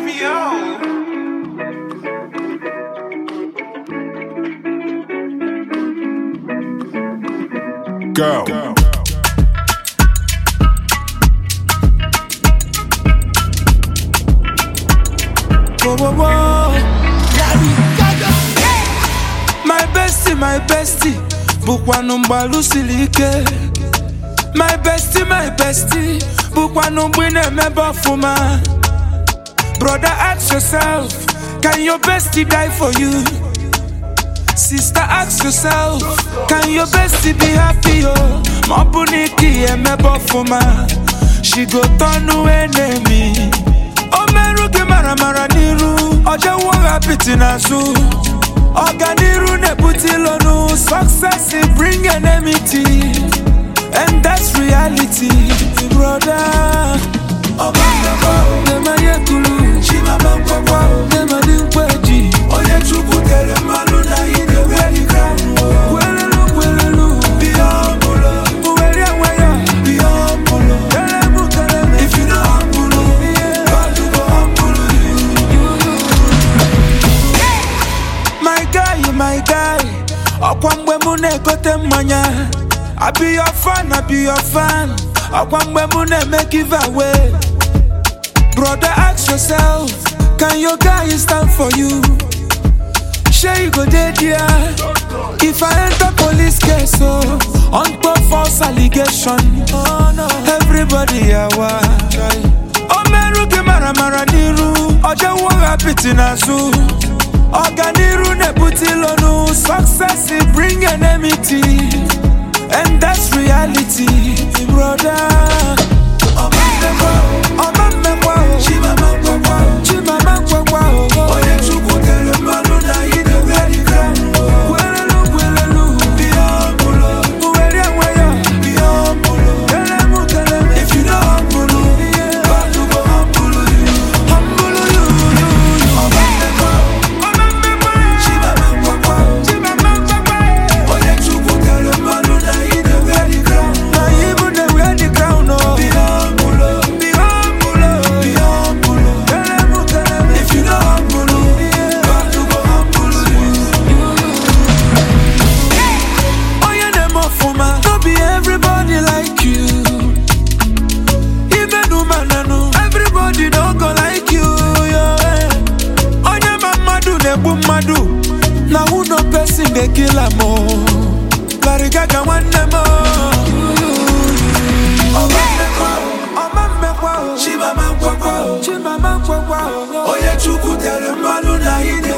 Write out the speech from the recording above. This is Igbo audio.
Savio. Go. Whoa, whoa, whoa. My bestie, bukwanu mbalu silike. My bestie, bukwanu mbwine meba fuma. Brother, ask yourself, can your bestie die for you? Sister, ask yourself, can your bestie be happy? Oh, mabuniki meba fuma. She go turn to enemy. Omeruke mara niru, oja wanga pitinasu. Organiru ne putilonu, success it bring enmity, and that's reality, brother. Nema yekulu, chima bangwa, nema dinkweji. Oye chupu tere manu na ine weli kanu. Kwelelu, biyambulo. Uweli awaya, biyambulo. Telemu, if you know ambulo, God you go ambulo you. My guy, okwangwe mune kote manya. I be your fan. Okwangwe mune make give away. Brother, ask yourself, can your guy stand for you? Sure you go dead here. If I enter police case, on top false allegation, everybody awa. Omeruke mara niru, oja wanga pitinasu. Organiru ne putilonu, success it bring enmity, and that's reality, brother. Now who no person they kill a mo. Karigaga one mo. Chima man kwa. Oye chuku tere malu na ine